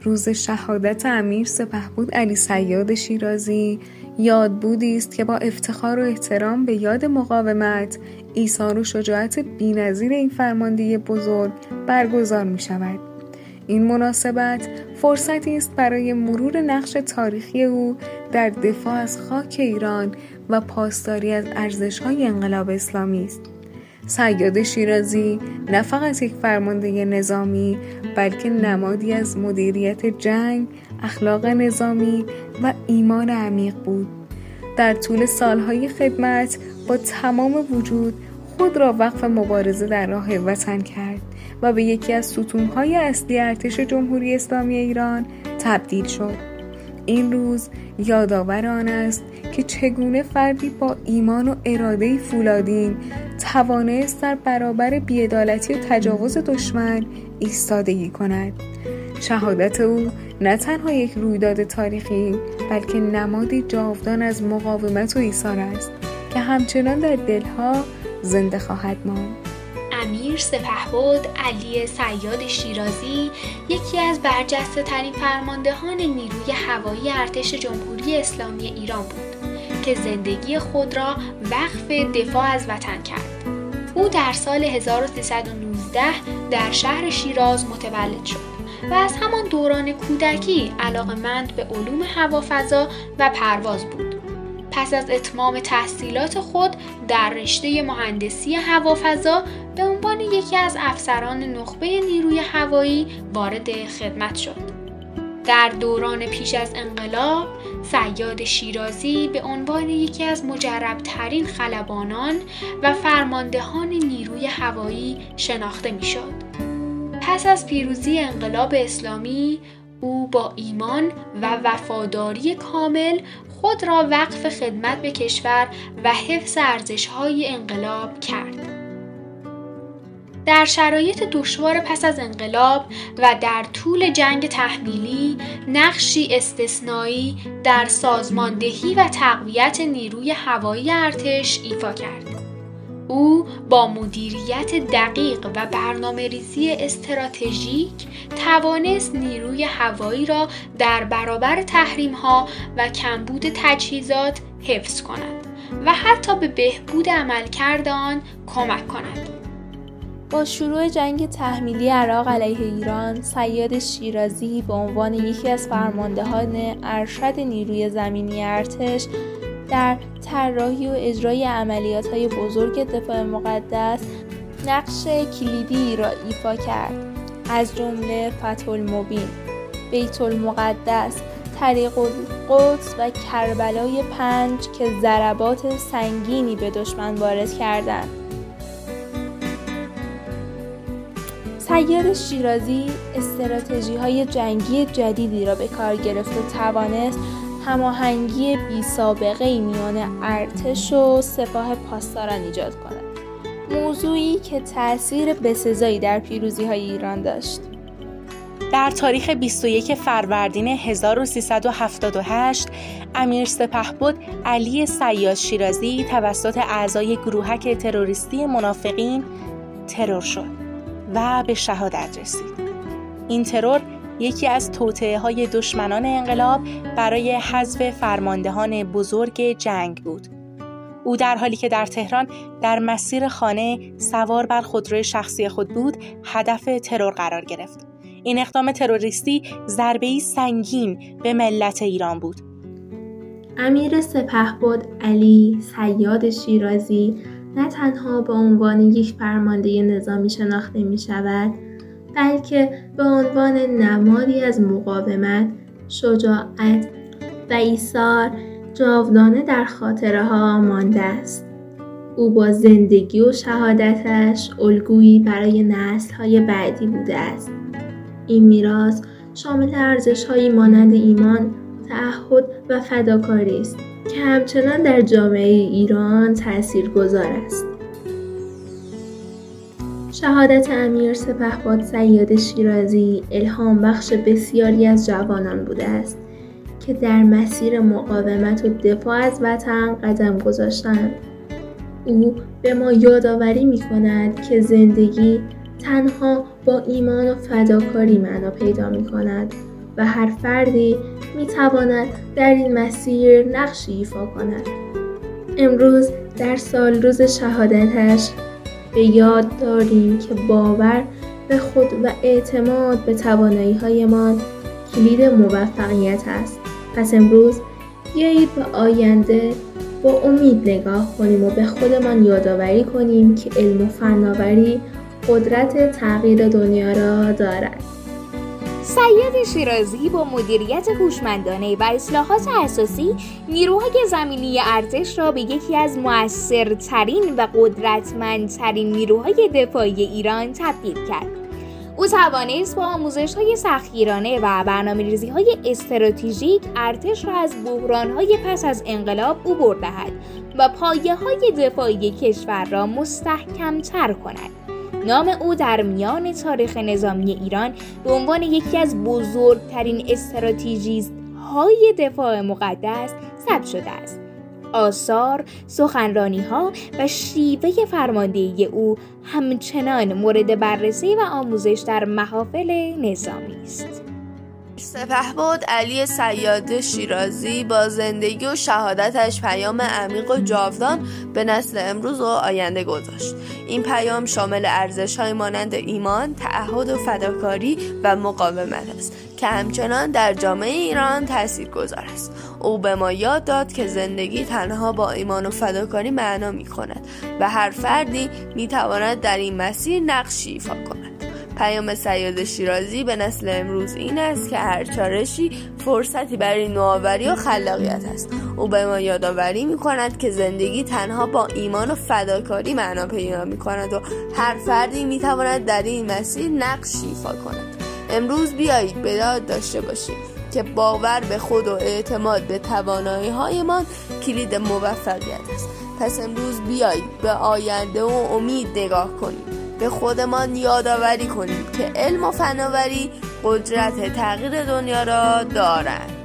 روز شهادت امیر سپهبد علی صیاد شیرازی یادبودی است که با افتخار و احترام به یاد مقاومت، ایثار و شجاعت بی‌نظیر این فرمانده بزرگ برگزار می شود. این مناسبت فرصتی است برای مرور نقش تاریخی او در دفاع از خاک ایران و پاسداری از ارزش‌های انقلاب اسلامی است. صیاد شیرازی نه فقط یک فرمانده نظامی، بلکه نمادی از مدیریت جنگ، اخلاق نظامی و ایمان عمیق بود. در طول سالهای خدمت با تمام وجود خود را وقف مبارزه در راه وطن کرد و به یکی از ستونهای اصلی ارتش جمهوری اسلامی ایران تبدیل شد. این روز یادآور آن است که چگونه فردی با ایمان و اراده فولادین توانست در برابر بی‌عدالتی و تجاوز دشمن ایستادگی کند. شهادت او نه تنها یک رویداد تاریخی، بلکه نمادی جاودان از مقاومت و ایثار است که همچنان در دلها زنده خواهد ماند. امیر سپهبد علی صیاد شیرازی یکی از برجسته ترین فرماندهان نیروی هوایی ارتش جمهوری اسلامی ایران بود که زندگی خود را وقف دفاع از وطن کرد. او در سال 1319 در شهر شیراز متولد شد و از همان دوران کودکی علاقه‌مند به علوم هوافضا و پرواز بود. پس از اتمام تحصیلات خود در رشته مهندسی هوافضا به عنوان یکی از افسران نخبه نیروی هوایی وارد خدمت شد. در دوران پیش از انقلاب، صیاد شیرازی به عنوان یکی از مجرب‌ترین خلبانان و فرماندهان نیروی هوایی شناخته می‌شد. پس از پیروزی انقلاب اسلامی، او با ایمان و وفاداری کامل خود را وقف خدمت به کشور و حفظ ارزش‌های انقلاب کرد. در شرایط دشوار پس از انقلاب و در طول جنگ تحمیلی نقشی استثنایی در سازماندهی و تقویت نیروی هوایی ارتش ایفا کرد. او با مدیریت دقیق و برنامه‌ریزی استراتژیک توانست نیروی هوایی را در برابر تحریم‌ها و کمبود تجهیزات حفظ کند و حتی به بهبود عملکرد آن کمک کند. با شروع جنگ تحمیلی عراق علیه ایران، صیاد شیرازی به عنوان یکی از فرماندهان ارشد نیروی زمینی ارتش در طراحی و اجرای عملیات‌های بزرگ دفاع مقدس نقش کلیدی را ایفا کرد، از جمله فتح المبین، بیت المقدس، طریق القدس و کربلای 5 که ضربات سنگینی به دشمن وارد کردند. صیاد شیرازی استراتژی‌های جنگی جدیدی را به کار گرفت و توانست هماهنگی بی‌سابقه‌ای میان ارتش و سپاه پاسداران ایجاد کند. موضوعی که تأثیر بسزایی در پیروزی‌های ایران داشت. در تاریخ 21 فروردین 1378 امیر سپهبد علی صیاد شیرازی توسط اعضای گروهک تروریستی منافقین ترور شد و به شهادت رسید. این ترور یکی از توطئه‌های دشمنان انقلاب برای حذف فرماندهان بزرگ جنگ بود. او در حالی که در تهران در مسیر خانه سوار بر خودروی شخصی خود بود، هدف ترور قرار گرفت. این اقدام تروریستی ضربه‌ای سنگین به ملت ایران بود. امیر سپهبد علی صیاد شیرازی نه تنها به عنوان یک فرمانده نظامی شناخته می شود، بلکه به عنوان نمادی از مقاومت، شجاعت و ایثار جاودانه در خاطره ها مانده است. او با زندگی و شهادتش الگویی برای نسل‌های بعدی بوده است. این میراث شامل ارزش‌هایی مانند ایمان، تعهد و فداکاری است که همچنان در جامعه ایران تأثیرگذار است. شهادت امیر سپهبد صیاد شیرازی الهام بخش بسیاری از جوانان بوده است که در مسیر مقاومت و دفاع از وطن قدم گذاشتند. او به ما یادآوری می‌کند که زندگی تنها با ایمان و فداکاری معنا پیدا می‌کند و هر فردی میتواند در این مسیر نقشی ایفا کند. امروز در سال روز شهادتش به یاد داریم که باور به خود و اعتماد به توانایی‌هایمان کلید موفقیت است. پس امروز بیایید به آینده با امید نگاه کنیم و به خودمان یادآوری کنیم که علم و فناوری قدرت تغییر دنیا را دارد. صیاد شیرازی با مدیریت هوشمندانه و اصلاحات اساسی نیروهای زمینی ارتش را به یکی از مؤثرترین و قدرتمندترین نیروهای دفاعی ایران تبدیل کرد. او توانست با آموزش‌های سختگیرانه و برنامه‌ریزی‌های استراتژیک ارتش را از بحران‌های پس از انقلاب عبور دهد و پایه‌های دفاعی کشور را مستحکم‌تر کند. نام او در میان تاریخ نظامی ایران به عنوان یکی از بزرگترین استراتژیست‌های دفاع مقدس ثبت شده است. آثار، سخنرانی‌ها و شیوه فرماندهی او همچنان مورد بررسی و آموزش در محافل نظامی است. سپهبد علی صیاد شیرازی با زندگی و شهادتش پیام عمیق و جاودان به نسل امروز و آینده گذاشت. این پیام شامل ارزش‌های مانند ایمان، تعهد و فداکاری و مقاومت است که همچنان در جامعه ایران تاثیرگذار است. او به ما یاد داد که زندگی تنها با ایمان و فداکاری معنا می‌کند و هر فردی می‌تواند در این مسیر نقشی ایفا کند. پیام صیاد شیرازی به نسل امروز این است که هر چالشی فرصتی برای نوآوری و خلاقیت است. او به ما یادآوری می‌کند که زندگی تنها با ایمان و فداکاری معنا پیدا می‌کند و هر فردی می‌تواند در این مسیر نقشی ایفا کند. امروز بیایید به یاد داشته باشیم که باور به خود و اعتماد به توانایی‌هایمان کلید موفقیت است. پس امروز بیایید به آینده و امید نگاه کنیم. به خودمان یادآوری کنیم که علم و فناوری قدرت تغییر دنیا را دارند.